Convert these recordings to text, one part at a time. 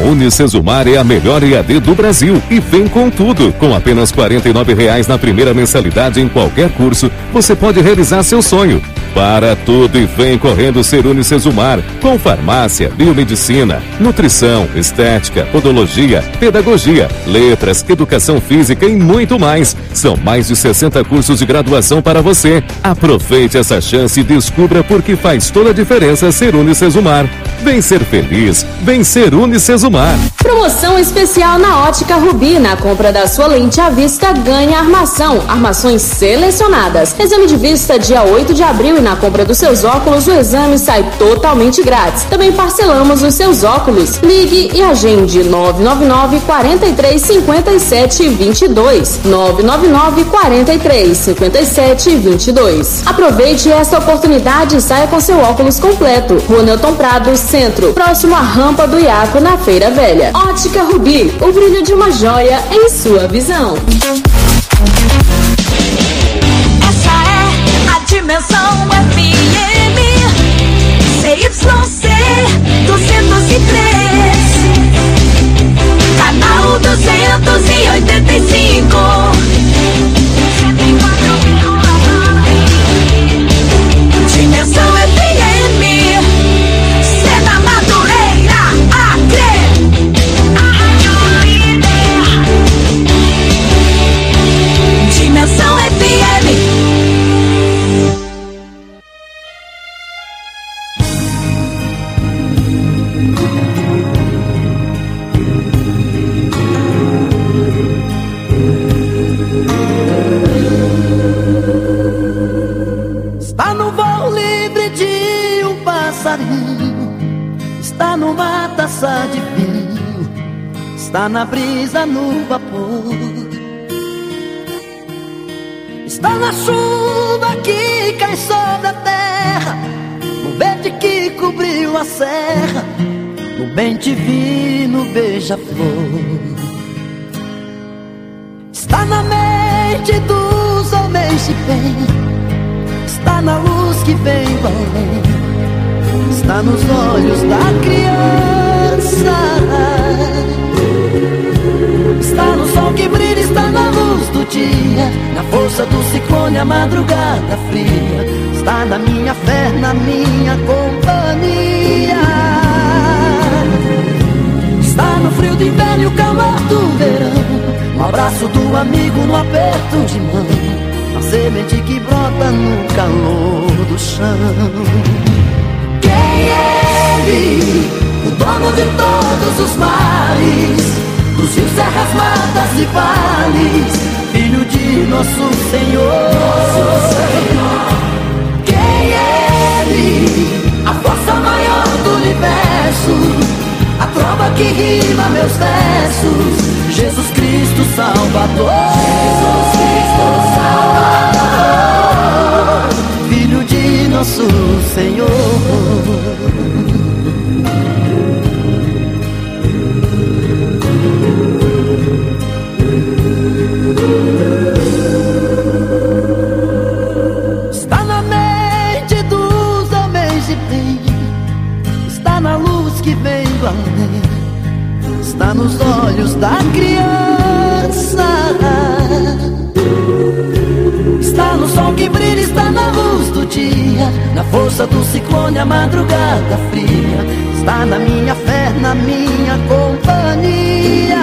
Unicesumar é a melhor EAD do Brasil e vem com tudo. Com apenas R$ 49,00 na primeira mensalidade em qualquer curso, você pode realizar seu sonho. Para tudo e vem correndo ser Unicesumar, com farmácia, biomedicina, nutrição, estética, podologia, pedagogia, letras, educação física e muito mais. São mais de 60 cursos de graduação para você. Aproveite essa chance e descubra por que faz toda a diferença ser Unicesumar. Vem ser feliz, vem ser Unicesumar. Promoção especial na Ótica Rubi. Na compra da sua lente à vista, ganha armação. Armações selecionadas. Exame de vista dia 8 de abril e na compra dos seus óculos, o exame sai totalmente grátis. Também parcelamos os seus óculos. Ligue e agende 999 43 57 22. 999 43 57 22. Aproveite esta oportunidade e saia com seu óculos completo. Rua Newton Prado, Centro, próximo à rampa do Iaco, na Feira Velha. Ótica Rubi, o brilho de uma joia em sua visão. Essa é a Dimensão FM, CYC 203, canal 285. Dimensão FM, Sena Madureira, Acre. Dimensão FM. Está no voo livre de um passarinho, está numa taça de vinho, está na brisa no vapor, está na chuva que cai sobre a terra, no verde que cobriu a serra, no bem divino beija-flor. Está na mente dos homens de bem, está na luz que vem do além, está nos olhos da criança, está no sol que brilha, está na luz do dia, na força do ciclone, a madrugada fria, está na minha fé, na minha companhia, está no frio do inverno e o calor do verão, no abraço do amigo, no aperto de mão, a semente que brota no calor do chão. Quem é ele? O dono de todos os mares, dos rios, serras, matas e vales, filho de nosso Senhor. Quem é ele? A força maior do universo, a trova que rima meus versos, Jesus Cristo Salvador. Jesus Cristo Salvador, filho de nosso Senhor. Está na mente dos homens de bem, está na luz que vem do além, está nos olhos da criança, está no sol que brilha, está na luz do dia, na força do ciclone, a madrugada fria, está na minha fé, na minha companhia,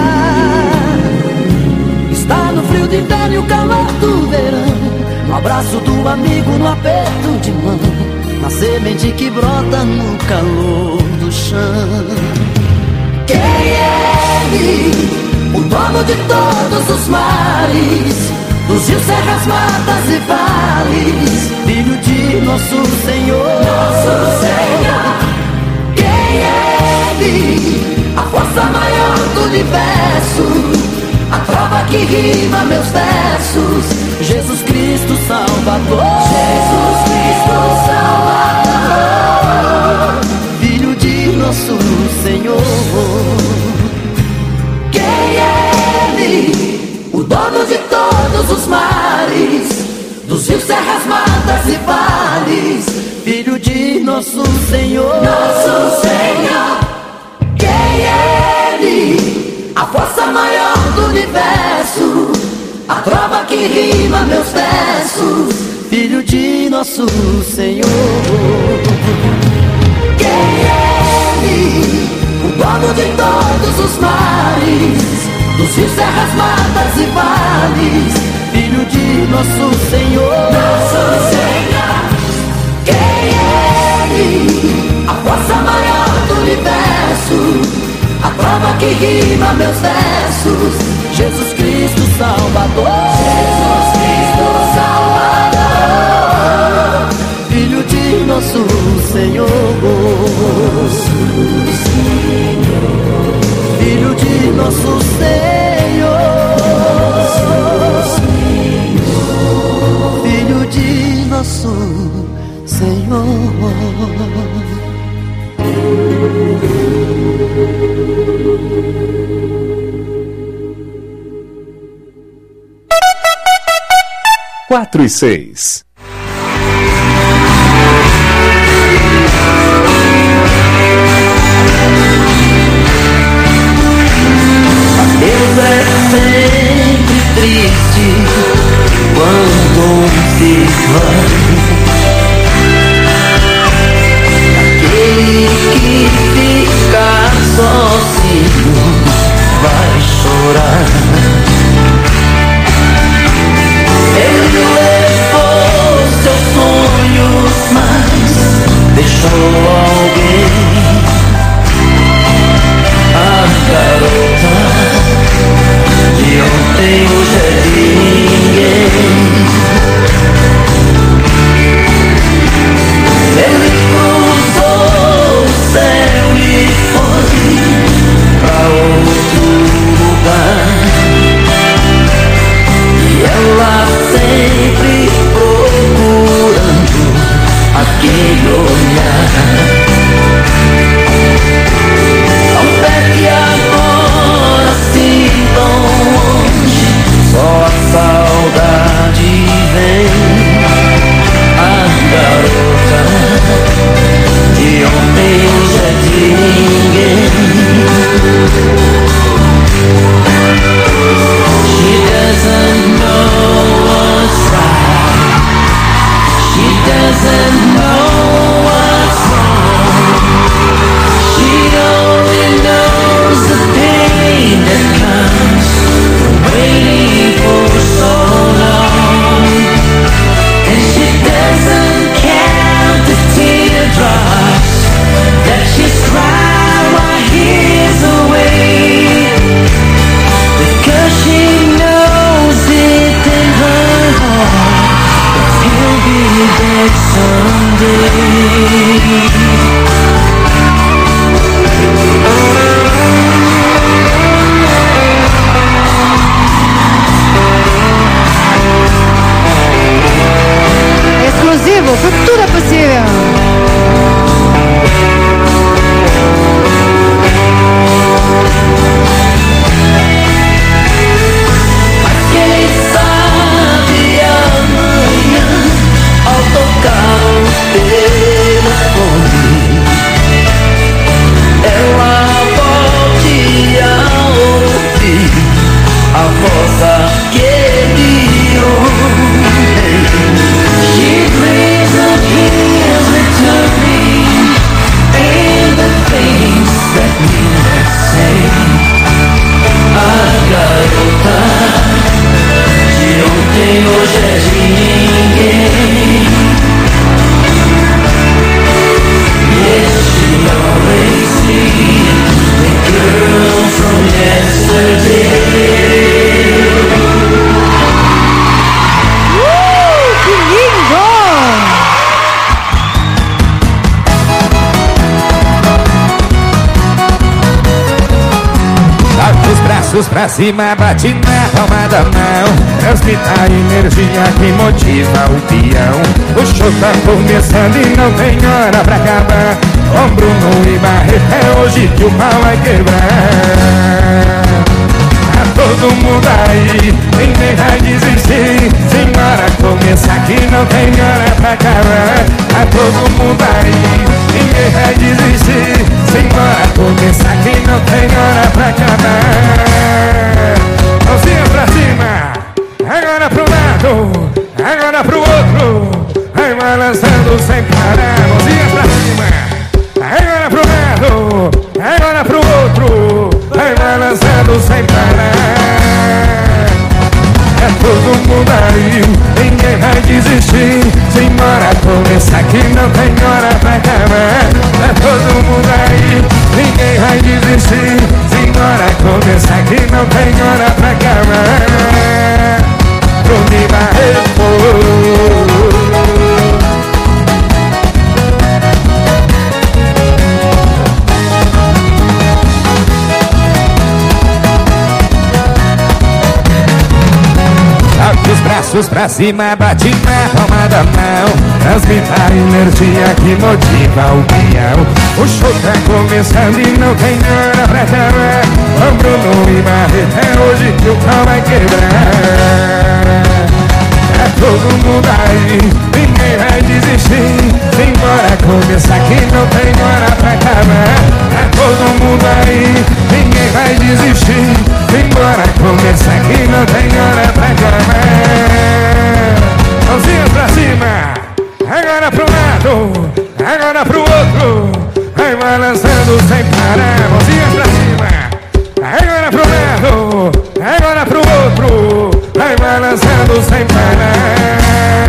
está no frio do inverno e o calor do verão, no abraço do amigo, no aperto de mão, na semente que brota no calor do chão. Quem é ele? O dono de todos os mares, dos rios, serras, matas e vales, filho de nosso Senhor. Nosso Senhor. Quem é ele? A força maior do universo, a trova que rima meus versos, Jesus Cristo Salvador. Jesus Cristo Salvador, filho de nosso Senhor. Quem é ele? O dono de todos os mares, dos rios, serras, matas e vales, filho de nosso Senhor. Nosso Senhor. Quem é Ele? A força maior do universo, a trova que rima meus versos, Filho de nosso Senhor. Quem é Ele? O dono de todos os mares, dos rios, serras, matas e vales, Filho de nosso Senhor. Nosso Senhor. Quem é Ele? A força maior do universo, a prova que rima meus versos, Jesus Cristo Salvador. Jesus Cristo Salvador, Filho de nosso Senhor. Filho de nosso Senhor. Filho de nosso Senhor. Quatro e 6. Deus é sempre triste quando se vai. Aquele que fica sozinho vai chorar. Ele levou seus sonhos, mas deixou alguém. A garota de ontem hoje é de ninguém. Ele cruzou o céu e foi pra outro lugar. E ela sempre procurando aquele olhar. Não pegue agora assim tão longe, só a saudade vem. A garota de ontem hoje é de ninguém. She doesn't know what's right. She doesn't know what's wrong. She only knows the pain that comes from waiting for so long. And she doesn't count the teardrops that she's cried while he's away, because she knows it in her heart that he'll be dead someday. Exclusivo, tudo é possível. Quem sabe amanhã, ao tocar o telefone, ela volte a ouvir a voz daquele homem. She dreams of his returning and the things that we must say. A garota de ontem hoje é de ninguém. Yes, she always sees the girl from yesterday. Que lindo! Joga os braços pra cima, bate na palma da mão, transmita a energia que motiva o peão. O show tá começando e não tem hora pra acabar. Com Bruno e Barreto é hoje que o pau vai quebrar. Tá todo mundo aí, ninguém vai desistir. Simbora começar que não tem hora pra acabar. Tá todo mundo aí, ninguém vai desistir. Simbora começar que balançando sem parar. Mãozinhas pra cima. Agora pro lado, agora pro outro. Vai balançando sem parar. É todo mundo aí, ninguém vai desistir. Simbora começar que não tem hora pra acabar. É todo mundo aí, ninguém vai desistir. Simbora começar que não tem hora pra acabar. Bruno Barreto. Joga os braços pra cima, bate na palma da mão. Transmita a energia que motiva o peão. O show tá começando e não tem hora pra acabar. Com Bruno e Barreto é hoje que o pau vai quebrar. É todo mundo aí, ninguém vai desistir. Simbora começar que não tem hora pra acabar. É todo mundo aí, ninguém vai desistir. Simbora começar que não tem hora pra acabar. Mãozinha pra cima, agora pro lado, agora pro outro. Vai balançando sem parar. Mãozinha pra cima, agora pro lado, agora pro outro. Vai balançando sem parar.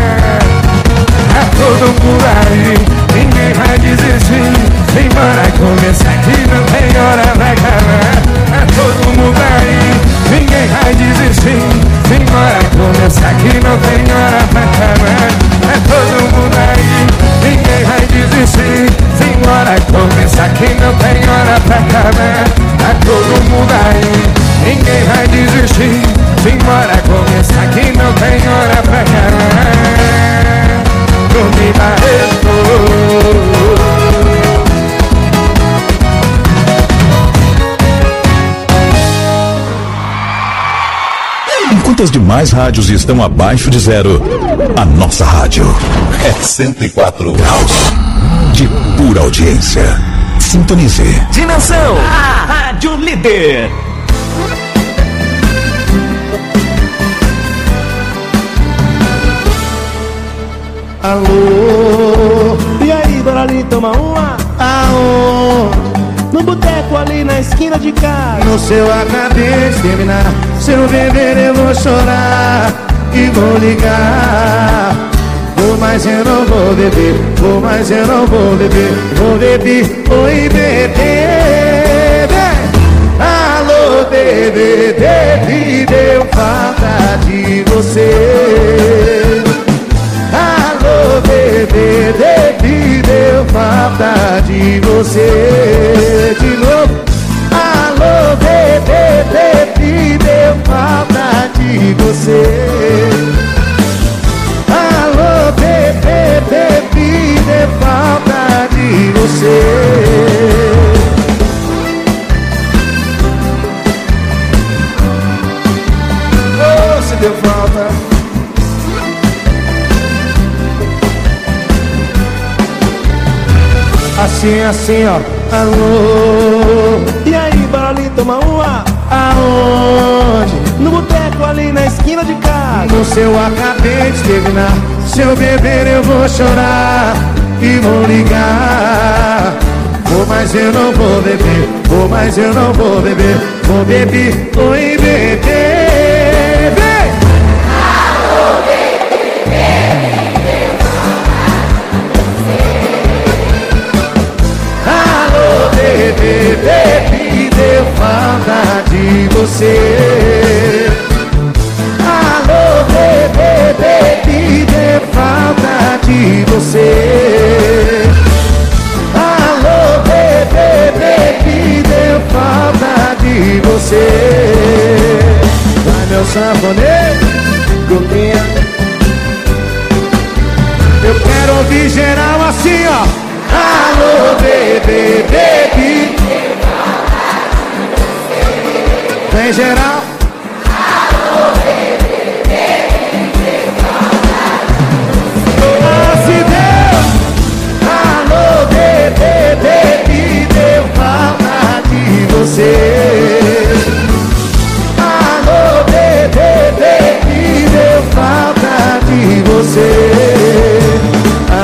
É todo mundo aí, ninguém vai desistir. Simbora começar que não tem hora pra acabar. É todo mundo aí, ninguém vai desistir. Simbora começar que não tem hora pra acabar. É todo mundo aí, ninguém vai desistir. Simbora começar que não tem hora pra acabar. É todo mundo aí, ninguém vai desistir. Simbora começar que não tem hora pra acabar. Bruno Barreto. Enquanto as demais rádios estão abaixo de zero, a nossa rádio é 104 graus de pura audiência. Sintonize. Dimensão, a rádio líder. Alô, e aí, bora ali tomar uma? Aonde? No boteco ali na esquina de casa. No seu acabei de terminar. Se eu beber eu vou chorar e vou ligar. Vou, mas eu não vou beber. Vou, mas eu não vou beber. Vou beber, oi bebê. Alô bebê, bebê, deu falta de você. Alô bebê, bebê, deu falta de você. De novo. Alô bebê, bebê, deu falta de você. Alô bebê, bebê, deu falta de você. Oh, se deu falta. Assim, assim, ó. Alô, e aí, bora ali tomar uma? Aonde? No boteco ali na esquina de casa. No seu acabei de terminar. Se eu beber eu vou chorar e vou ligar. Vou, mas eu não vou beber. Vou, mas eu não vou beber. Vou beber, oi bebê. Vem! Alô, bebê, bebê, deu falta de você. Alô, bebê, bebê, deu falta de você. Alô, bebê, bebê, deu falta de você. Vai meu sanfoneiro, grupinha. Eu quero ouvir geral assim, ó. Alô, bebê, bebê. Vem geral. Alô, bebê, bebê. Se deu. Alô, bebê, bebê, deu falta de você. Alô, bebê, bebê, deu falta de você.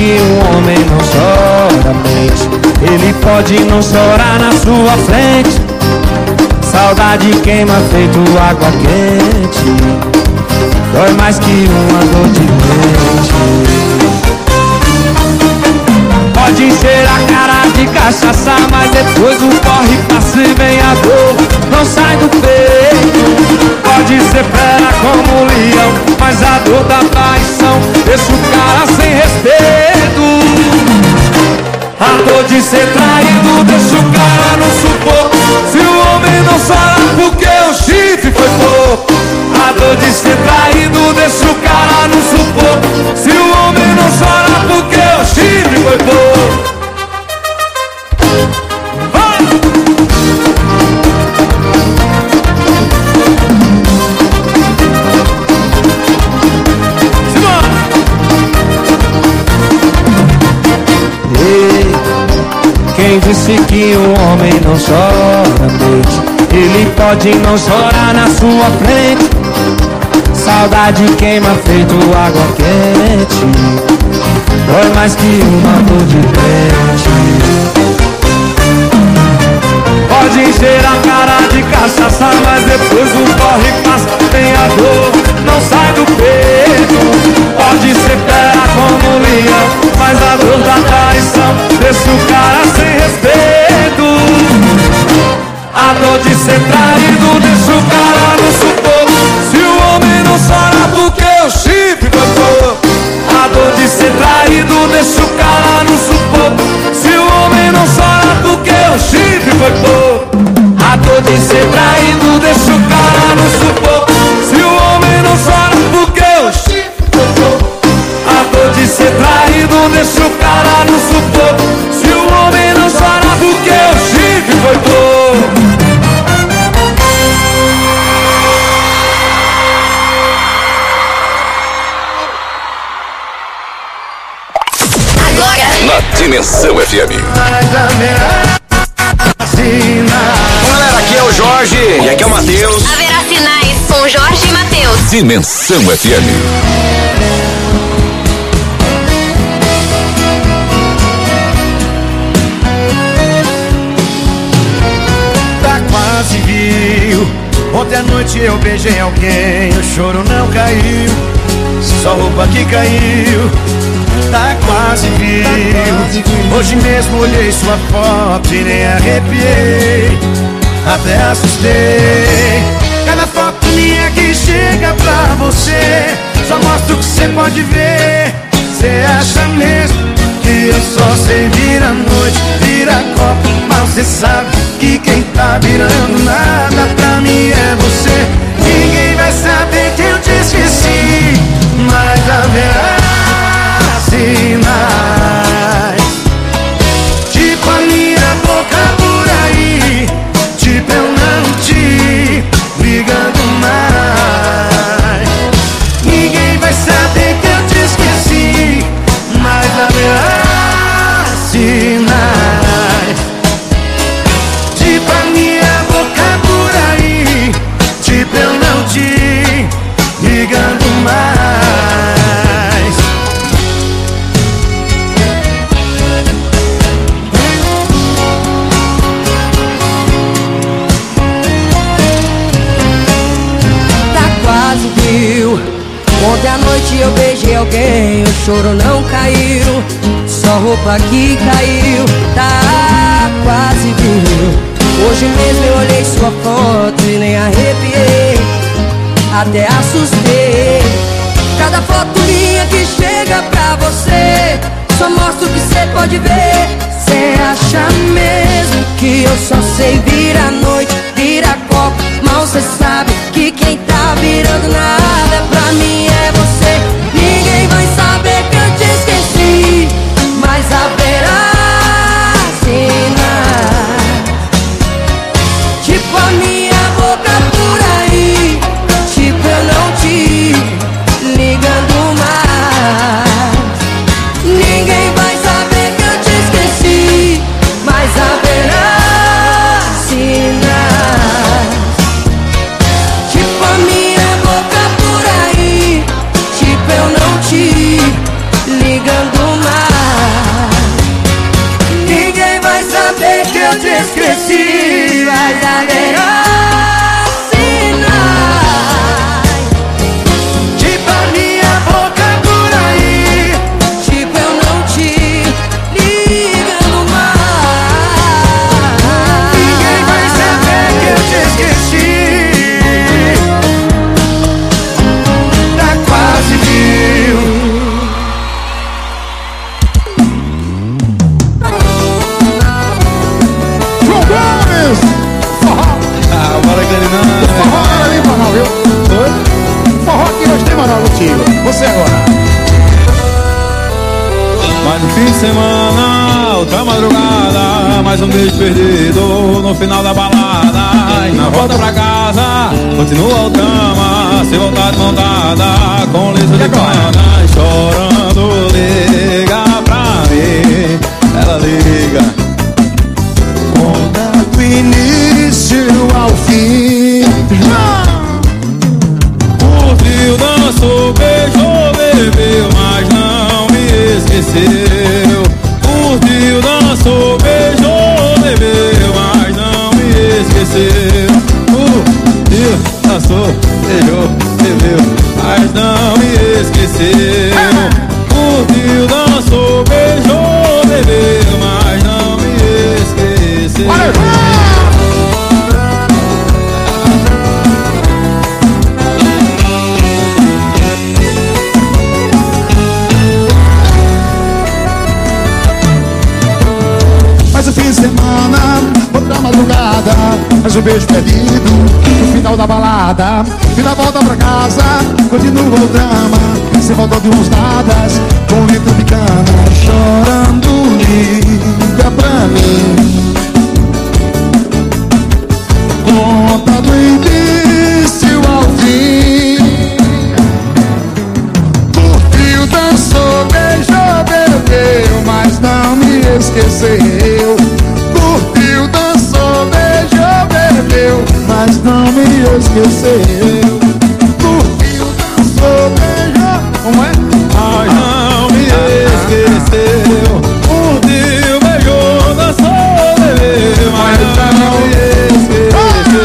que um homem não chora mente. Ele pode não chorar na sua frente. Saudade queima feito água quente. Dói mais que uma dor de dente. Pode ser a cara de cachaça, mas depois o corre passa e vem a dor, não sai do peito. Pode ser fera como um leão, mas a dor da traição deixa o cara sem respeito. A dor de ser traído deixa o cara no sufoco. Se o homem não chora porque o chifre foi pouco. A dor de ser traído deixa o cara no sufoco. Se o homem não chora porque o chifre foi pouco. Quem disse que o homem não chora mente? Ele pode não chorar na sua frente. Saudade queima feito água quente. Dói mais que uma dor de dente. Pode ser a cara de cachaça, mas depois o corre passa, tem a dor, não sai do peito. Pode ser fera como um leão, mas a dor da traição deixa o cara sem respeito. A dor de ser traído deixa o cara no sufoco. Se o homem não chora porque o chifre foi pouco. A dor de ser traído deixa o cara no sufoco. Se o homem não chora porque o chifre foi pouco. A dor de ser traído deixa o cara no sufoco. Se o homem não chora porque o chifre foi pouco. A dor de ser traído deixa o cara no sufoco. Se o homem não chora porque o chifre foi pouco. Na Dimensão FM. Galera, aqui é o Jorge e aqui é o Matheus. Haverá sinais com Jorge e Matheus. Dimensão FM. Tá quase viu. Ontem à noite eu beijei alguém, o choro não caiu, só roupa que caiu. Tá quase viu. Hoje mesmo olhei sua foto e nem arrepiei, até assustei. Cada foto minha que chega pra você só mostra o que você pode ver. Cê acha mesmo que eu só sei virar noite, virar copo, mas cê sabe que quem tá virando nada pra mim é você. Ninguém vai saber que eu te esqueci, mas haverá sinais, tipo a minha boca por aí, tipo eu não te ligando mais. Ninguém vai saber que eu te esqueci, mas haverá sinais, tipo a minha boca por aí, tipo eu não te ligando mais. Ontem à noite eu beijei alguém, o choro não caiu, só roupa que caiu. Tá quase viu. Hoje mesmo eu olhei sua foto e nem arrepiei, até assustei. Cada foto minha que chega pra você só mostra o que cê pode ver. Cê acha mesmo que eu só sei virar noite, virar copo, mal cê sabe que quem tá virando nada pra mim é você. Ninguém vai saber que eu te esqueci, mas haverá sinais, tipo a minha boca por aí, tipo eu não te ligando mais. Ninguém vai saber que eu te esqueci, mas haverá eu te esqueci. Vai haver sinais, tipo a minha boca por aí, tipo eu não te ligando mais. ninguém vai saber que eu te esqueci. Tá quase mil. João Gomes! Forró! Bora, Clarinão. Forró era ali, moral, viu? Oi? Forró aqui nós tem moral contigo. Você agora. Mais um fim de semana, outra madrugada, mais um beijo perdido no final da balada. E na volta pra casa, continua o drama, sem voltar de mão dada, com liso de cana, chorando, liga pra mim, ela liga. Conta do início ao fim. Curtiu, dançou, beijou, bebeu, mas não me esqueceu. Curtiu, dançou, beijou, bebeu, mas não me esqueceu. Curtiu, dançou, beijou, bebeu, mas não me esqueceu. Curtiu, dançou, beijou, bebeu, mas não me esqueceu. Mais um fim de semana, outra madrugada, mais um beijo perdido no final da balada. E na volta pra casa, continua o drama, sem volta de mãos dadas, com um litro de cana, chorando, liga pra mim. Conta do início ao fim. Curtiu, dançou, beijou, bebeu, mas não me esqueceu. Curtiu, dançou, beijou, bebeu, mas não me esqueceu. Curtiu, dançou, beijou. Como é? Mas não me esqueceu. Curtiu, beijou, dançou, bebeu, mas não me esqueceu.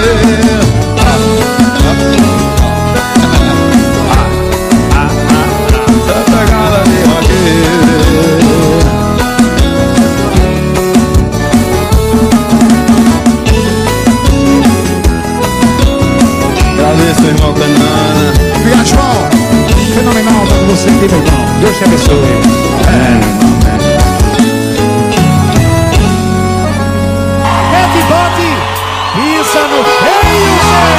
Santa Gala de Roqueiro. Agradeço, irmão Canana. Obrigado, João. Fenomenal pra você aqui, meu irmão. Deus te abençoe. Mete bote, pisa no feio,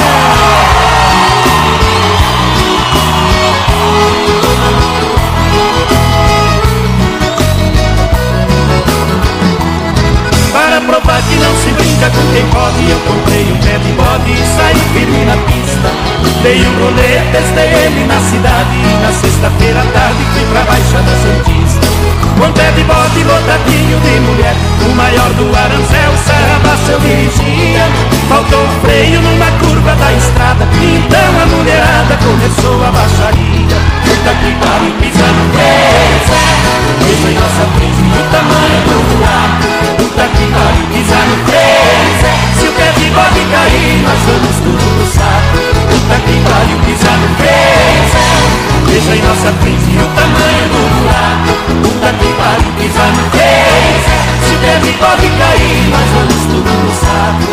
para provar que não se brinca com quem pode, eu comprei um pé de bode e saí firme na pista. Dei um rolê, testei ele na cidade e na sexta-feira à tarde fui pra Baixada Santista. Com pé de bode lotadinho de mulher, o maior do Aranzel, Sarrabaço eu dirigia. Faltou freio numa curva da estrada, então a mulherada começou a baixaria. Puta que pariu, pisa no freio, veja em nossa frente o tamanho do buraco. Puta que pariu, pisa no freio, se o pé de bode cair, nós vamos tudo no saco. Puta que pariu, pisa no freio, veja em nossa frente o tamanho do buraco. Puta que pariu, pisa no freio, se o pé de bode cair, nós vamos tudo no saco.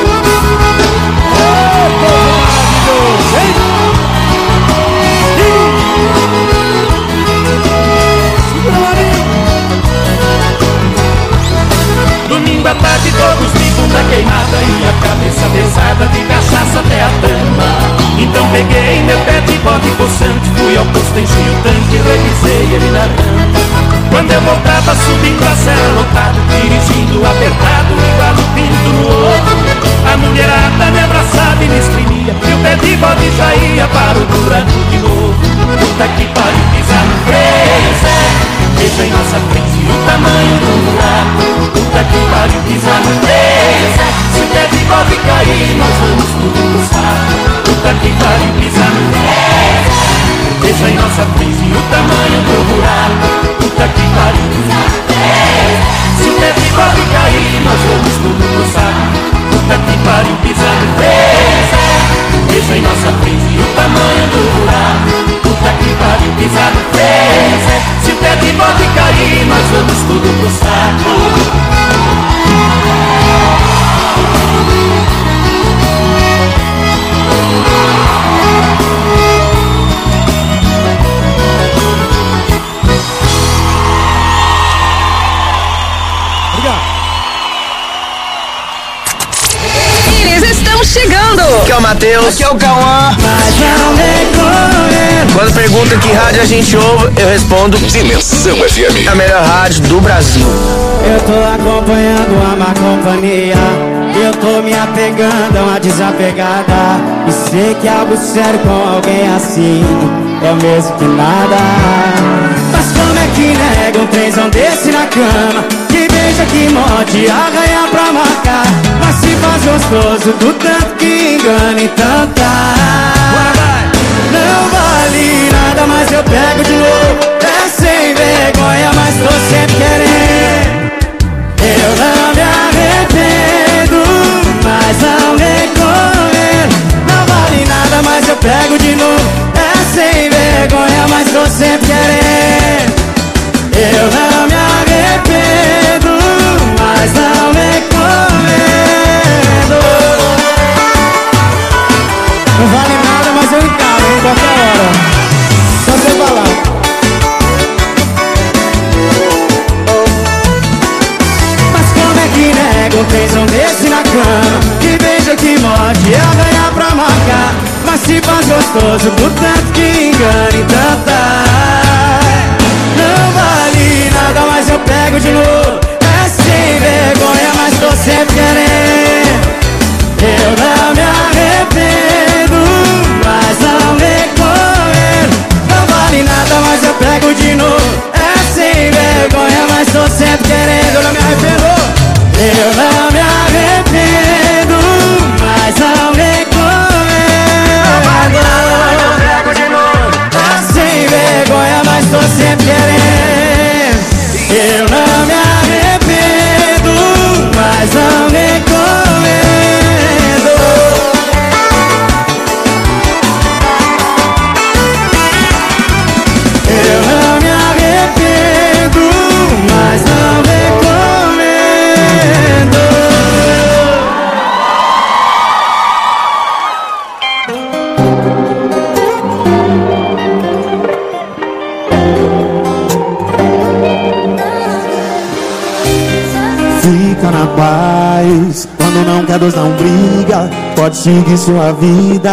Domingo à tarde todos de bunda queimada e a cabeça pesada de cachaça até a tama. Então peguei meu pé de bode possante, fui ao posto, enchi o tanque e revisei ele na rampa. Quando eu voltava subindo a serra lotado, dirigindo apertado igual o pinto no ovo, a mulherada me abraçava e me espremia e o pé de bode já ia para o buraco de novo. Puta que pariu, pisar no freio, Zé, veja em nossa frente o tamanho do buraco. Puta que pariu, pisar no freio, Zé, se o pé de bode cair, nós vamos tudo no saco. Puta que pariu, pisar no freio, Zé, veja em nossa frente o tamanho do buraco. Puta que pariu, pisar no freio, Zé, se o pé de bode cair, nós vamos tudo no saco. saco. Chegando! Aqui é o Matheus, aqui é o Cauã. Quando pergunta que rádio a gente ouve, eu respondo Dimensão FM, a melhor rádio do Brasil. Eu tô acompanhando a má companhia, eu tô me apegando a uma desapegada, e sei que algo sério com alguém assim é o mesmo que nada. Mas como é que nega um trenzão desse na cama, que beija, que morde, arranha pra marcar, mas se faz gostoso do tanto que engana, então tá. Não vale nada, mas eu pego de novo. É sem vergonha, mas tô sempre querendo. Eu não me arrependo, mas não recomendo. Não vale nada, mas eu pego de novo. É sem vergonha, mas tô sempre querendo. Eu não me arrependo, mas não recomendo. Não vale nada, mas eu encaro, hein, qualquer hora. Só você falar. Mas como é que nega um trenzão desse na cama, que beija, que morde, arranha pra marcar, mas se faz gostoso por tanto que engana, então tá. Não vale nada, mas eu pego de novo. É sem vergonha, mas tô sempre querendo. Eu não me arrependo, mas não recomendo. Não vale nada, mas eu pego de novo. É sem vergonha, mas tô sempre querendo. Eu não me arrependo. Eu não me arrependo, mas não recomendo. Não vale nada, mas eu pego de novo. É sem vergonha, mas tô sempre querendo. Eu não me arrependo, mas não recomendo. Eu não me arrependo, mas não recomendo. Fica na paz, quando não quer Deus não briga, pode seguir sua vida.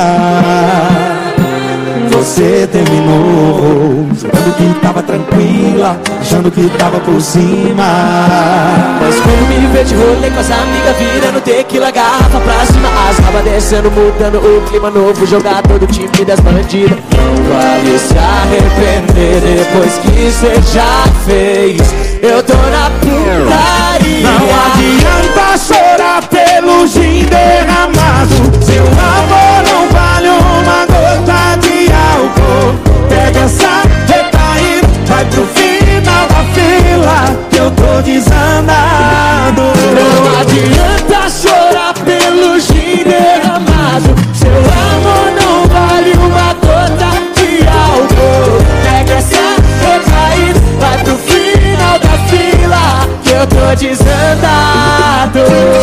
Você terminou, jurando que tava tranquila, achando que tava por cima. Mas quando me vê de rolê com as amigas, virando tequila, garrafa pra cima, as rabas descendo, mudando o clima novo, jogador do time das bandidas. Não vale se arrepender depois que cê já fez. Eu tô na putaria. Não adianta chorar pelo gin derramado, seu amor não vale uma gota de álcool. Pega essa recaída, vai pro final da fila, que eu tô desandado. Não adianta chorar pelo gin derramado, seu amor não vale uma gota de álcool. Pega essa recaída, vai pro final da fila, que eu tô desandado.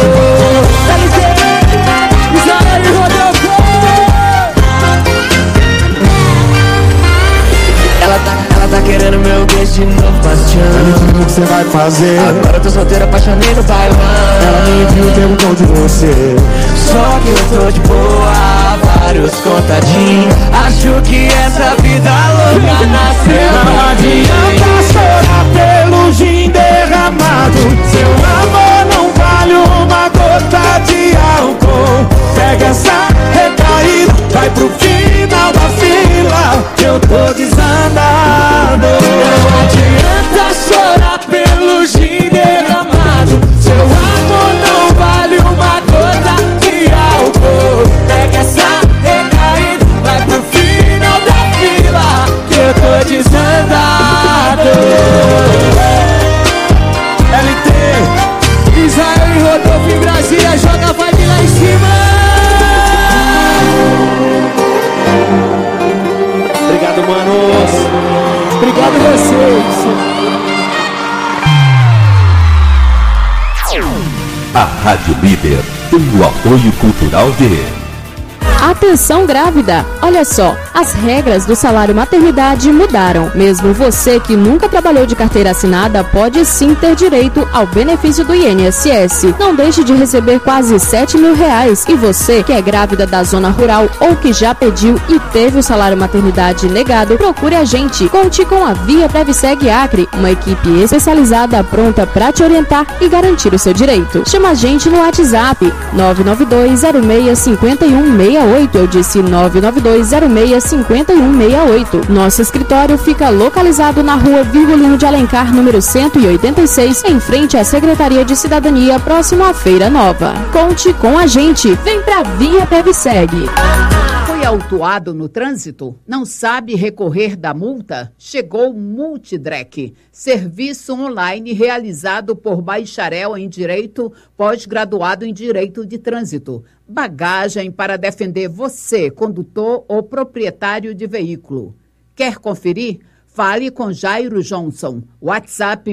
Ela tá querendo meu beijo de novo, Bastião. O que você vai fazer? Agora eu tô solteiro, apaixonei no bailão. Ela nem viu, perguntou de você. Só que eu tô de boa, vários contadinhos. Acho que essa vida louca nasceu. Não adianta chorar pelo gin derramado, seu amor não vale uma gota de álcool. Pega essa recaída, vai pro final da fila, que eu tô desandado. Não adianta chorar pelo gin derramado, seu amor não vale uma gota de álcool. Pega essa recaída, vai pro final da fila, que eu tô desandado. LT A Rádio Líder tem o apoio cultural de... Atenção grávida! Olha só, as regras do salário maternidade mudaram. Mesmo você que nunca trabalhou de carteira assinada pode sim ter direito ao benefício do INSS. Não deixe de receber quase R$7.000. E você que é grávida da zona rural ou que já pediu e teve o salário maternidade negado, procure a gente. Conte com a Via Previseg Acre, uma equipe especializada pronta para te orientar e garantir o seu direito. Chama a gente no WhatsApp 992065168. Eu disse 992065168. Nosso escritório fica localizado na rua Virgulino de Alencar, número 186, em frente à Secretaria de Cidadania, próximo à Feira Nova. Conte com a gente. Vem pra Via Previseg. Foi autuado no trânsito? Não sabe recorrer da multa? Chegou o Multidrec, serviço online realizado por bacharel em Direito, pós-graduado em Direito de Trânsito. Bagagem para defender você, condutor ou proprietário de veículo. Quer conferir? Fale com Jairo Johnson. WhatsApp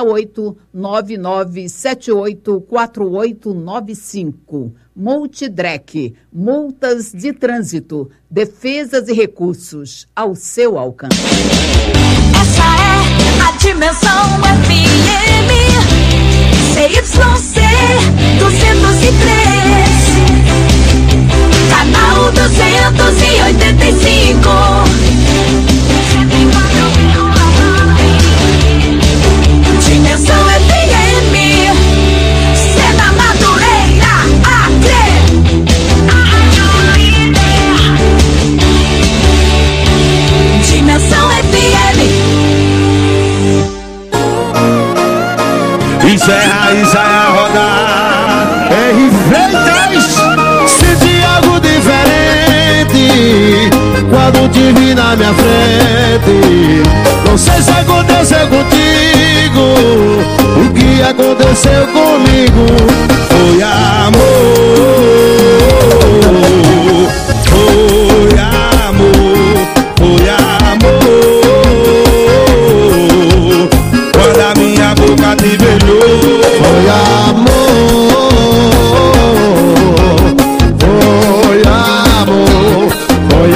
6899784895. Multidrec, multas de trânsito, defesas e recursos ao seu alcance. Essa é a Dimensão FM, CYC 203, canal 285. Dimensão FM, Seda Madureira, Acre. Dimensão FM. Encerra e sai a rodar. R. Freitas, senti algo diferente quando te vi na minha frente. Não sei se aconteceu contigo, o que aconteceu comigo foi amor. Foi amor, foi amor. Quando a minha boca te beijou, foi amor. Foi amor, foi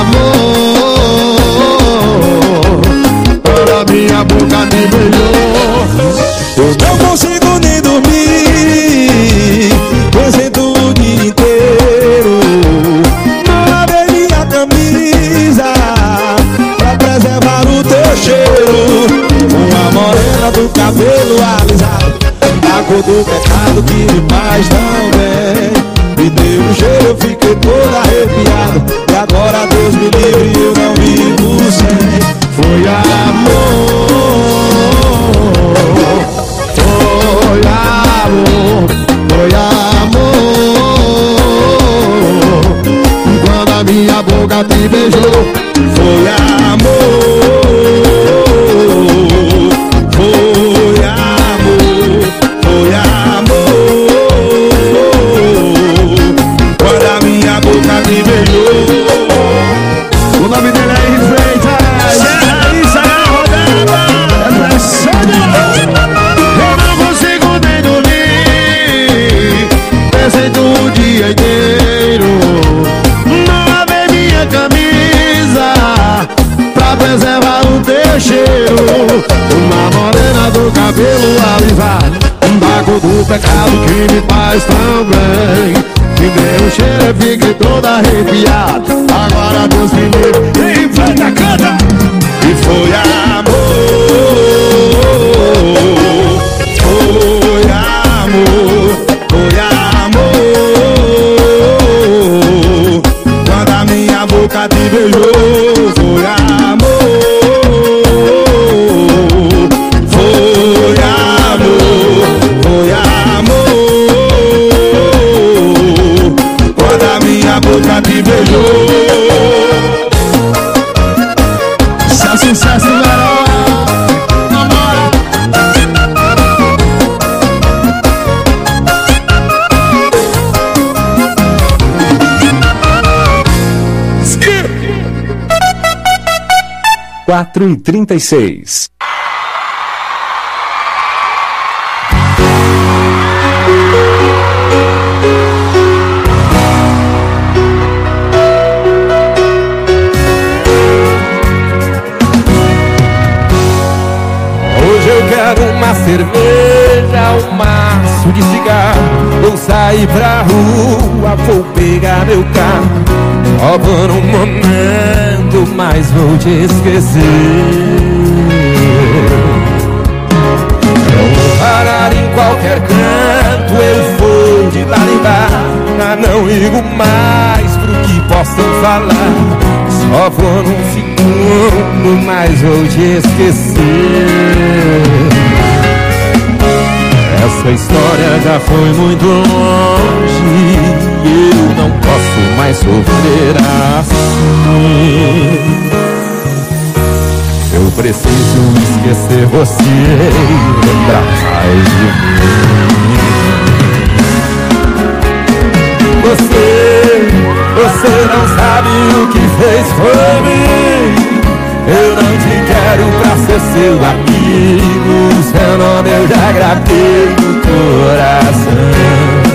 amor. Quando a minha boca te beijou, eu não consigo nem dormir, pensando o dia inteiro. Não lavei minha camisa pra preservar o teu cheiro. Uma morena do cabelo alisado, a cor do pecado que me faz tão bem. Me deu um cheiro, eu fiquei todo arrepiado. E agora Deus me livre, eu não vivo sem. Foi amor, foi amor, foi amor. Quando a minha boca te beijou, foi amor. Foi amor, foi amor. Quando a minha boca te beijou. O nome dele é R. Freitas. Serra e sai a rodada. É pressão de novo. Eu não consigo nem dormir, pensei o dia inteiro. Não lavei minha camisa pra preservar o teu cheiro. Uma morena do cabelo alisado, um baco do pecado que me faz tão bem. Me deu um cheiro, eu fiquei todo arrepiado. Agora Deus me livre, enfrenta, canta. E foi amor, foi amor, foi amor. Quando a minha boca te beijou, foi amor. Foi amor, foi amor. Quando a minha boca te beijou. Sucesso, garoto. Namora. Skip. 4h36. vou sair pra rua, vou pegar meu carro, só por um momento, mas vou te esquecer. Eu vou parar em qualquer canto, eu vou de lá em lá, não ligo mais pro que possam falar, só por um segundo, mas vou te esquecer. Essa história já foi muito longe e eu não posso mais sofrer assim. Eu preciso esquecer você e lembrar mais de mim. Você não sabe o que fez por mim. Eu não te quero pra ser seu amigo, seu nome eu já gravei no coração.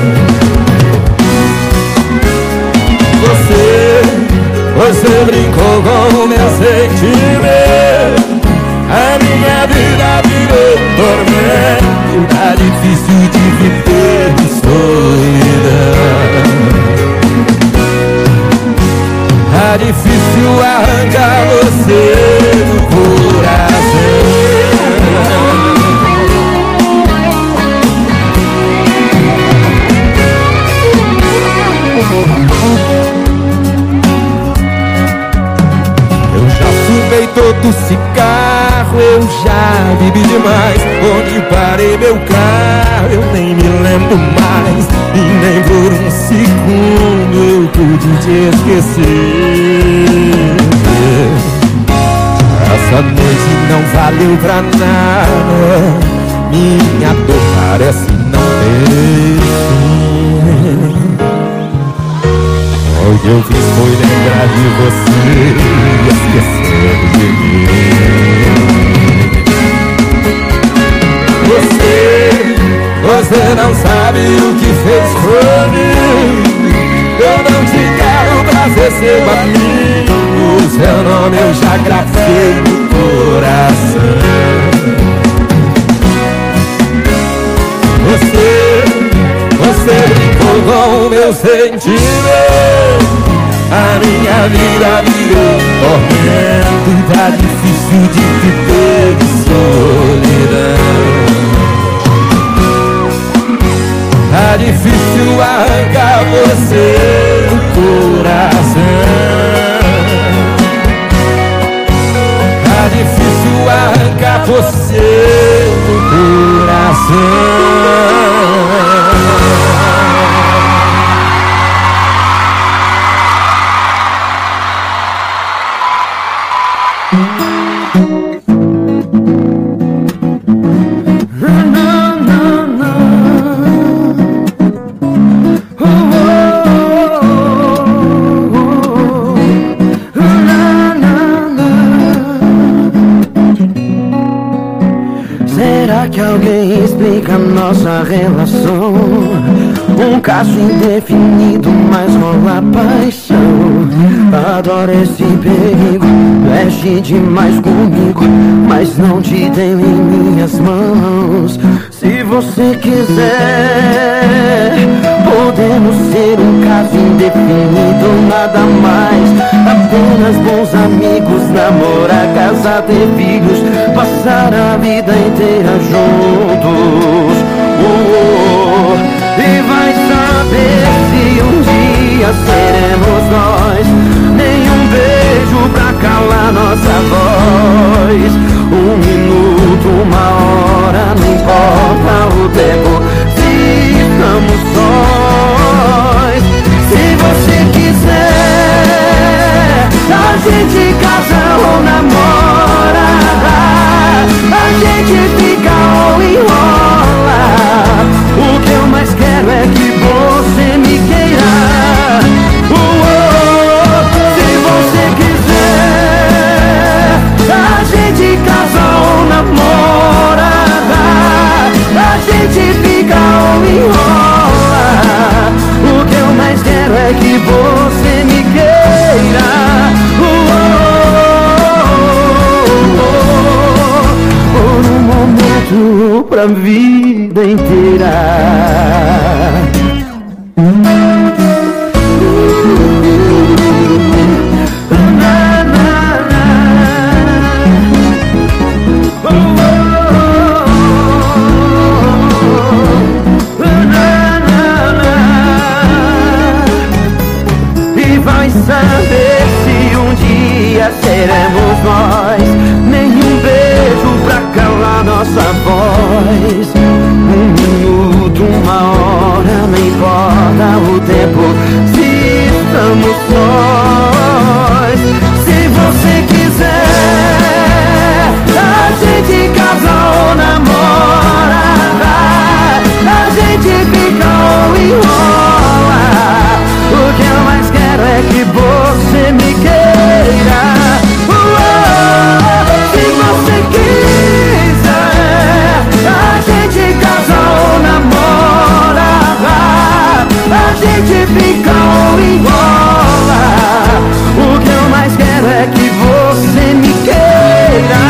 Você brincou com o meu sentimento, a minha vida virou tormento, tá difícil de viver de solidão. Tá difícil arrancar você do coração. Eu já fumei todo cigarro, eu já bebi demais. Onde parei meu carro eu nem me lembro mais, e nem por um segundo eu pude te esquecer. Essa noite não valeu pra nada, minha dor parece não ter fim. O que eu fiz foi lembrar de você e esquecer de mim. Você não sabe o que fez por mim. Eu não te quero pra ser seu amigo, seu nome eu já gravei no coração. Você brincou com o meu sentimento, a minha vida virou tormento, tá difícil de viver de solidão. Tá difícil arrancar você do coração. Tá difícil arrancar você do coração. Que alguém explica nossa relação, um caso indefinido, mas rola paixão. Adoro esse perigo, mexe demais comigo, mas não te tenho em minhas mãos. Se você quiser, podemos ser um caso indefinido, nada mais, apenas bons amigos, namorar, casar, ter filhos, passar a vida inteira juntos. E vai saber se um dia seremos nós, nenhum beijo pra calar nossa voz. Um minuto, uma hora, não importa o tempo, se estamos sós. Se você quiser, a gente casa ou namora, a gente fica ou enrola. O que eu mais quero é que você me queira. Se você quiser, a gente casa ou namora, a gente fica ou enrola. O que eu mais quero é que você me queira. Por um momento, pra vida inteira. E vai saber se um dia seremos nós. Nenhum beijo pra calar nossa voz. Um minuto, uma hora, não importa o tempo, se estamos sós. Se você quiser, a gente casa ou namora, a gente fica ou enrola. O que eu mais quero é que você me queira. Se você quiser, a gente casa ou namora, a gente fica ou enrola. O que eu mais quero é que você me queira.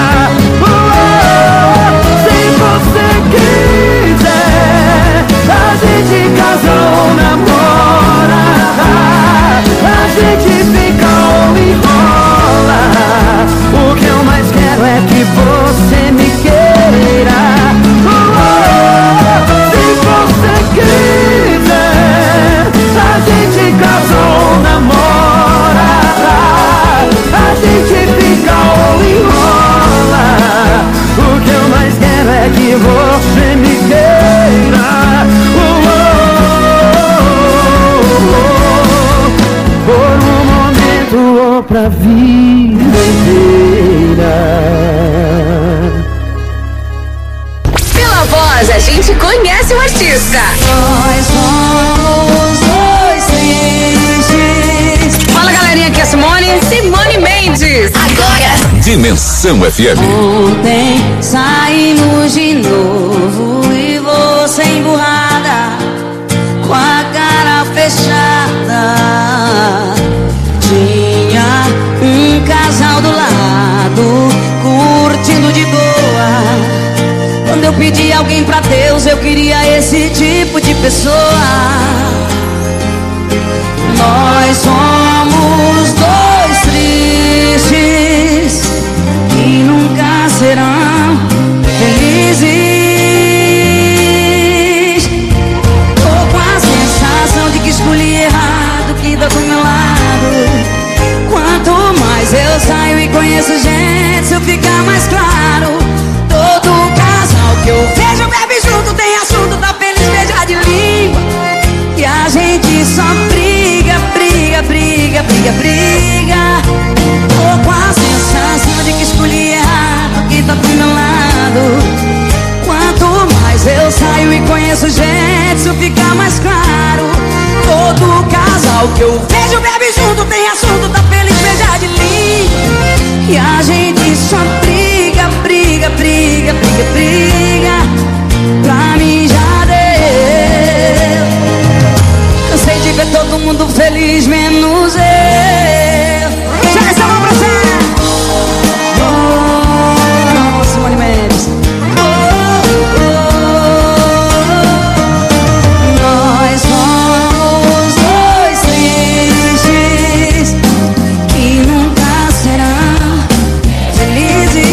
Se você quiser, a gente casa ou namora, a gente fica ou enrola. O que eu mais quero é que você me queira. Se você quiser, a gente casa ou namora, a gente fica ou enrola. O que eu mais quero é que você me queira. Por um momento ou pra vida inteira. Pela voz, a gente conhece o artista. Nós somos dois tristes. Fala, galerinha, aqui é a Simone Mendes. Agora. Dimensão FM. Ontem saímos de novo e você emburrada, com a cara fechada. Tinha um casal do lado, curtindo de boa. Quando eu pedi alguém pra Deus, eu queria esse tipo de pessoa. Nós somos dois tristes que nunca serão felizes. Tô com a sensação de que escolhi errado quem tá do meu lado. Quanto mais eu saio e conheço gente, isso fica mais claro. Todo casal que eu vejo bebe junto, tem assunto, tá feliz, beija de língua. E a gente só briga, briga, briga, briga, briga. Tô com a sensação de que escolhi errado quem tá do meu lado. Quanto mais eu saio e conheço gente, isso fica mais claro. Todo casal que eu vejo bebe junto, tem assunto, tá feliz, beija de língua. E a gente só briga, briga, briga, briga, briga. Pra mim já deu. Cansei de ver todo mundo feliz, menos eu. Joga essa mão pra cima. Oh, Simone Mendes. Nós somos dois tristes que nunca serão felizes.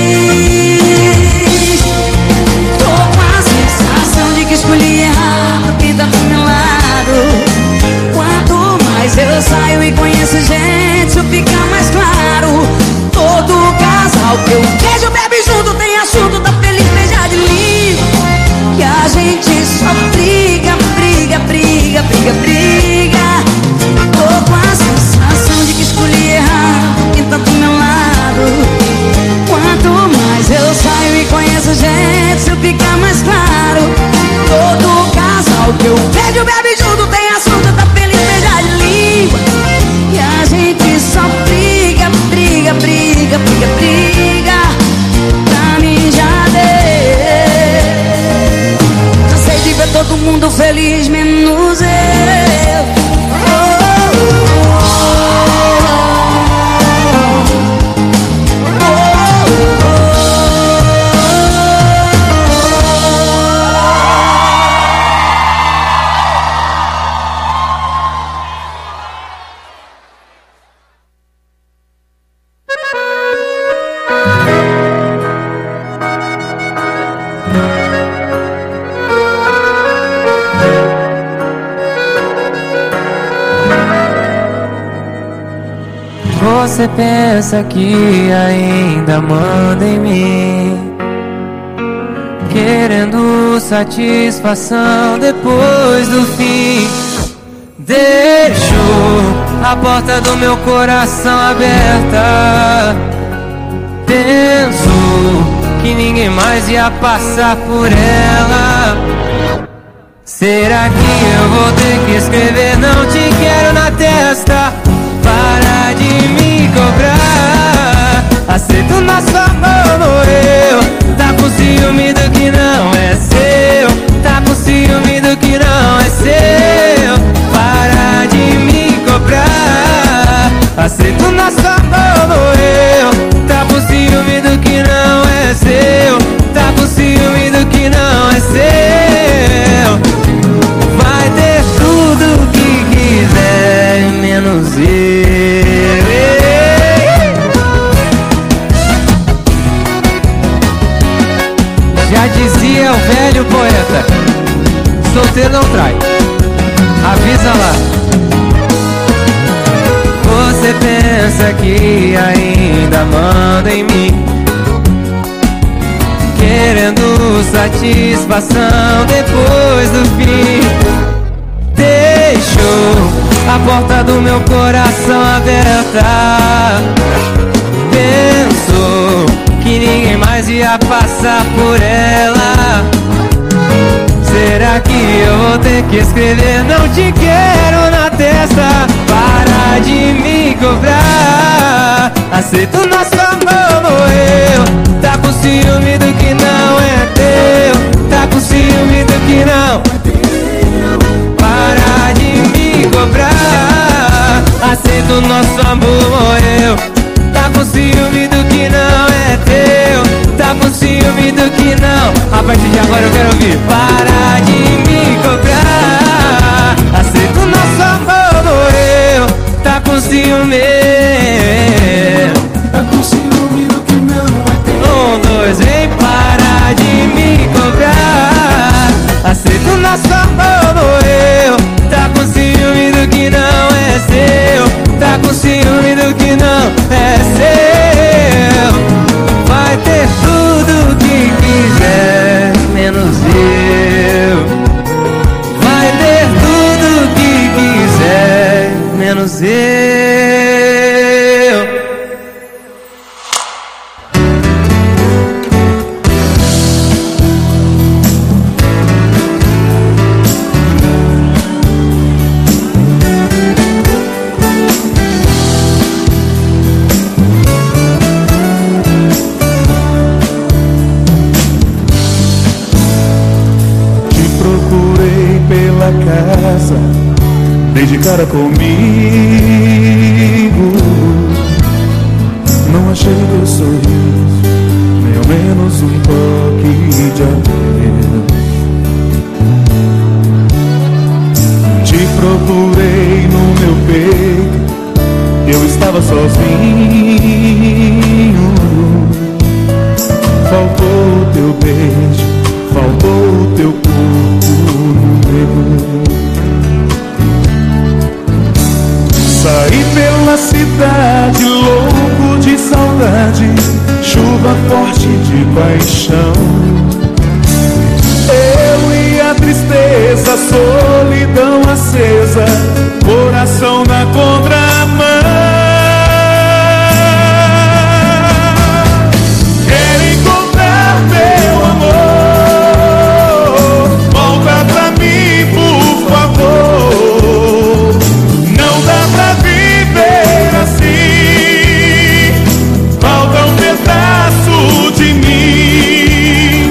Tô com a sensação de que escolhi errado quem tá do meu lado. Quanto mais eu saio e conheço gente, isso fica mais claro. Todo casal que eu vejo bebe junto, tem assunto, tá feliz, beija de língua. Que a gente só briga, briga, briga, briga, briga. Tô com a sensação de que escolhi errado quem tá do meu lado. Quanto mais eu saio e conheço gente, isso fica mais claro. Todo casal que eu vejo bebe junto, tem assunto, tá feliz, beija de língua. E a gente só briga, briga, briga, briga, briga. Pra mim já deu. Cansei de ver todo mundo feliz, menos eu. Você pensa que ainda manda em mim, querendo satisfação depois do fim. Deixou a porta do meu coração aberta, pensou que ninguém mais ia passar por ela. Será que eu vou ter que escrever não te quero na testa? Para de me cobrar, aceito nosso amor, morreu. Tá com ciúme do que não é seu, tá com ciúme do que não é seu. Para de me cobrar, aceito nosso amor, morreu. Tá com ciúme do que não é seu, tá com ciúme do que não é seu. Vai ter tudo que quiser, menos eu. Já dizia o velho poeta, solteiro não trai, avisa lá. Você pensa que ainda manda em mim, querendo satisfação depois do fim. Deixou a porta do meu coração aberta, pensou que ninguém mais ia passar por ela. Será que eu vou ter que escrever não te quero na testa? Para de me cobrar, aceito nosso amor, morreu. Tá com ciúme do que não é teu, tá com ciúme do que não. Para de me cobrar, aceito nosso amor, morreu. Tá com ciúme do que não é teu, tá com ciúme do que não. A partir de agora eu quero ouvir. Para de me cobrar, aceito nosso amor, morreu. Tá com ciúme, tá com ciúme do que não é teu. 1, 2, vem. Para de me cobrar, aceito nosso amor, morreu. Tá com ciúme do que não é seu, tá com ciúme do que não é seu. Vai ter tudo que quiser, menos eu. Vai ter tudo que quiser, menos eu. Casa, dei de cara comigo, não achei teu sorriso, nem ao menos um toque de adeus. Te procurei no meu peito, eu estava sozinho. Faltou o teu beijo, faltou o teu corpo no meu. Saí pela cidade louco de saudade, chuva forte de paixão. Eu e a tristeza, solidão acesa, coração na contramão. Quero encontrar teu amor, volta pra mim, por favor. Não dá pra viver assim, falta um pedaço de mim.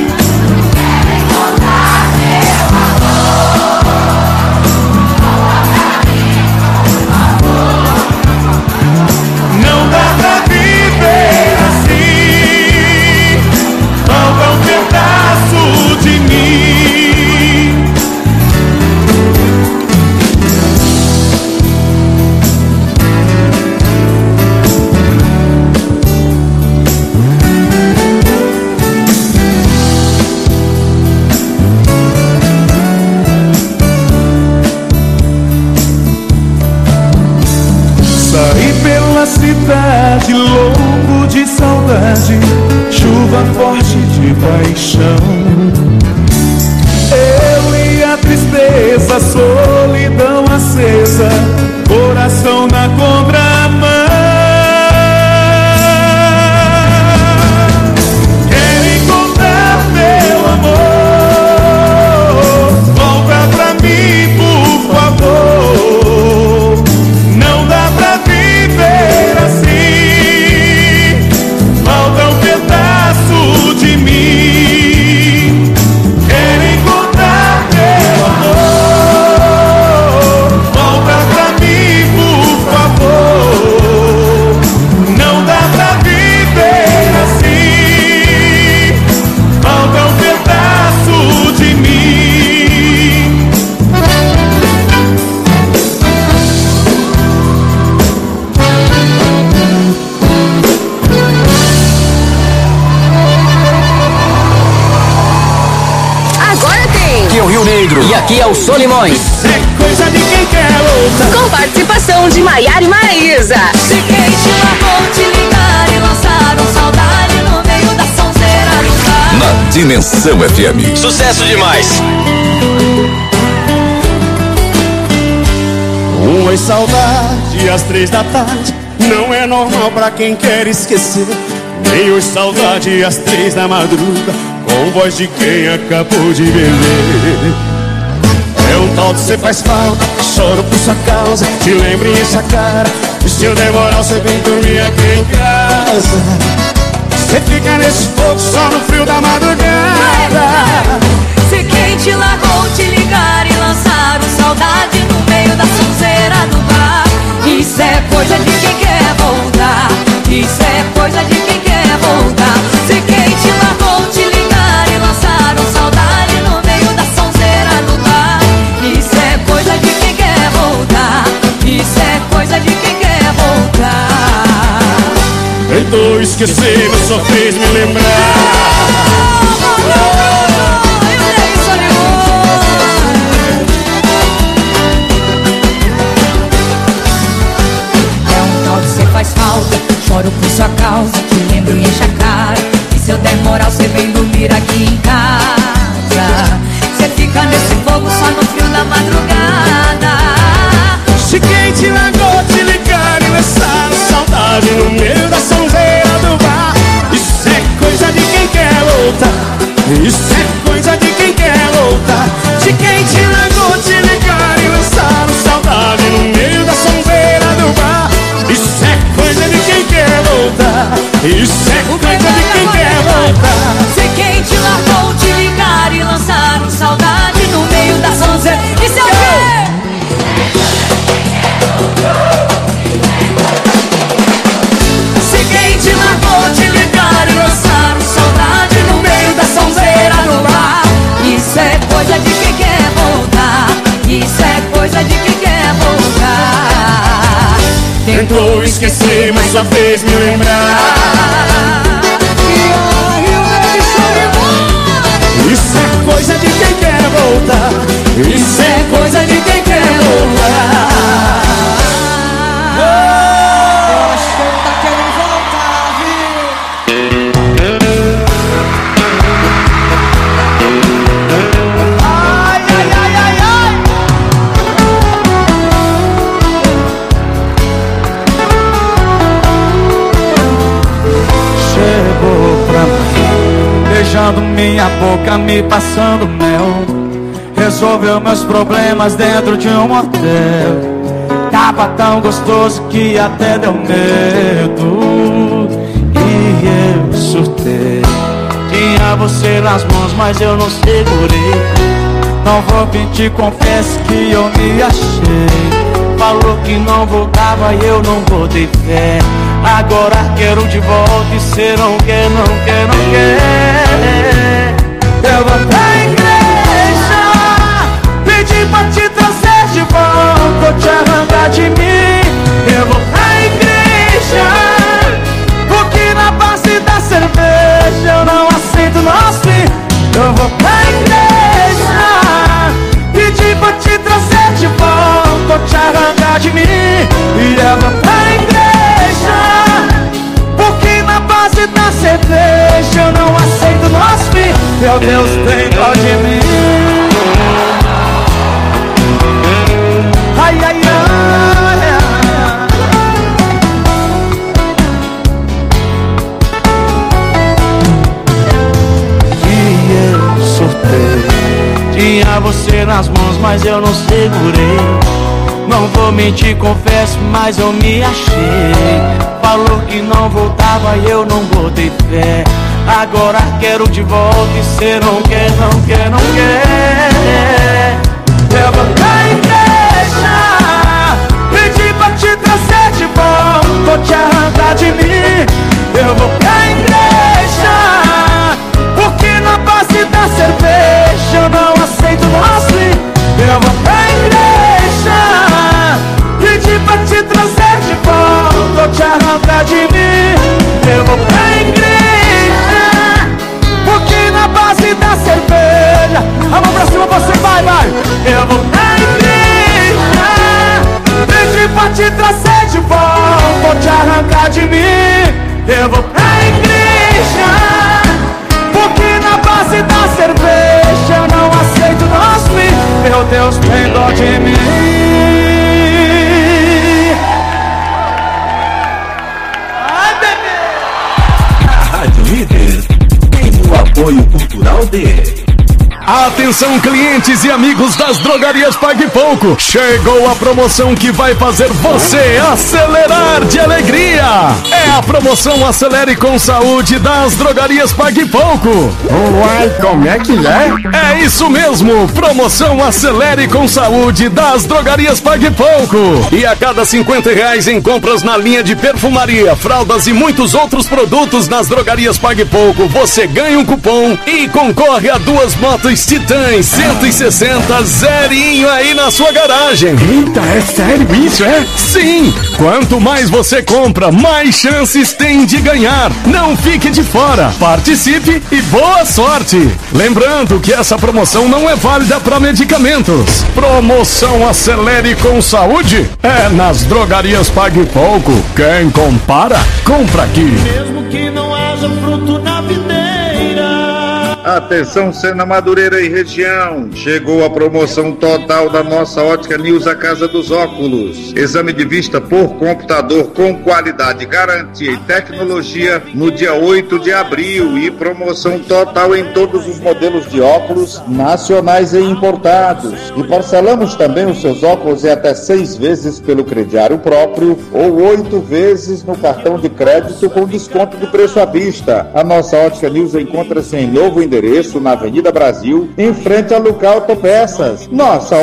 saudade, chuva forte de paixão. Eu e a tristeza, solidão acesa, coração na contramão. Quero encontrar meu amor, volta pra mim, por favor. Não dá pra viver assim, falta um pedaço de mim. Quero encontrar meu amor, volta pra mim, por favor. Não dá pra viver assim, falta um pedaço de mim. Agora tem. Aqui é o Rio Negro. E aqui é o Solimões. É coisa de quem quer outra. Com participação de Maiara e Maraísa. Se quem te largou te ligar e lançaram saudade no meio da sonzeira do bar. Na Dimensão FM. Sucesso demais. Oi, saudade, às 3 da tarde. Não é normal pra quem quer esquecer. Nem oi, saudade, às 3 da madruga, com voz de quem acabou de beber. É um tal de cê faz falta, choro por sua causa, te lembro e enche a cara. E se eu demorar, você vem dormir aqui em casa. Você fica nesse fogo só no frio da madrugada. Se quem te largou te ligar e lançaram saudade no meio da sonzeira do bar. Isso é coisa de quem quer voltar. Isso é coisa de quem quer voltar. Se quem te largou te ligar e lançaram saudade no meio da sonzeira do bar. Isso é coisa de quem quer voltar. Isso é coisa de quem quer voltar. Tentou esquecer, mas só fez me lembrar. Faz falta, choro por sua causa, te lembro e enche a cara. E se eu demorar, você vem dormir aqui em casa. Você fica nesse fogo só no frio da madrugada. Se quem te largou te ligar e lançar saudade no meio da sonzeira do bar. Isso é coisa de quem quer voltar. Isso é coisa de quem quer voltar. Se quem te largou te ligar e lançar saudade no meio da sonzeira do bar. Isso é coisa de quem quer voltar. Isso é coisa de quem quer voltar. Se quem te largou te ligar e lançar saudade no meio da sonzeira. Isso é o quê? Se quem te largou te ligar e lançar saudade no meio da sonzeira do bar. Isso é coisa de quem quer voltar. Isso é coisa de quem quer voltar. Tentou esquecer, mas só fez me lembrar. Isso é coisa de quem quer voltar. Isso é coisa de quem quer voltar. Eu acho que ele tá querendo voltar, viu? Ai, ai, ai, ai, ai. Chegou pra mim, beijando minha boca, me passando mel. Resolveu meus problemas dentro de um motel. Tava tão gostoso que até deu medo. E eu surtei. Tinha você nas mãos, mas eu não segurei. Não vou mentir, confesso que eu me achei. Falou que não voltava e eu não botei fé. Agora quero de volta e cê não quer, não quer, não quer. Eu vou pra igreja, pedir pra te trazer de volta, ou te arrancar de mim. Eu vou pra igreja, porque na base da cerveja eu não aceito nosso fim. Eu vou pra igreja, pedir pra te trazer de volta, ou te arrancar de mim. E eu vou pra igreja, porque na base da cerveja meu Deus, tem dó de mim. Ai, ai, ai, tinha você nas mãos, mas eu não segurei. Não vou mentir, confesso, mas eu me achei. Falou que não voltava e eu não botei fé. Agora quero de volta e cê não quer, não quer, não quer. Eu vou pra igreja, pedir pra te trazer de volta, vou te arrancar de mim. Eu vou pra igreja, porque na base da cerveja eu não aceito nosso. Eu vou pra igreja, pedir pra te trazer de volta, vou te arrancar de mim. Eu vou pra igreja, porque na base da cerveja. A mão pra cima, você vai, vai. Eu vou pra igreja, pedir pra te trazer de volta, vou te arrancar de mim. Eu vou pra igreja, porque na base da cerveja eu não aceito nosso filho. Meu Deus, tem dó de mim. Ai, bebê. A Rádio Líder tem o apoio cultural de... Atenção, clientes e amigos das drogarias Pague Pouco. Chegou a promoção que vai fazer você acelerar de alegria. É a promoção Acelere com Saúde das drogarias Pague Pouco. Uai, como é que é? É isso mesmo, promoção Acelere com Saúde das drogarias Pague Pouco. E a cada R$50 em compras na linha de perfumaria, fraldas e muitos outros produtos nas drogarias Pague Pouco, você ganha um cupom e concorre a 2 motos Titãs 160 zerinho aí na sua garagem. Eita, é sério isso, é? Sim! Quanto mais você compra, mais chances tem de ganhar. Não fique de fora. Participe e boa sorte! Lembrando que essa promoção não é válida para medicamentos. Promoção Acelere com Saúde é nas drogarias Pague Pouco. Quem compara, compra aqui. Mesmo que não haja fruto na videira. Atenção, Sena Madureira e região, chegou a promoção total da nossa Ótica News, a Casa dos Óculos. Exame de vista por computador com qualidade, garantia e tecnologia no dia 8 de abril e promoção total em todos os modelos de óculos nacionais e importados. E parcelamos também os seus óculos em até 6 vezes pelo crediário próprio ou 8 vezes no cartão de crédito com desconto de preço à vista. A nossa Ótica News encontra-se em novo endereço na Avenida Brasil, em frente a Luca Autopeças. Nossa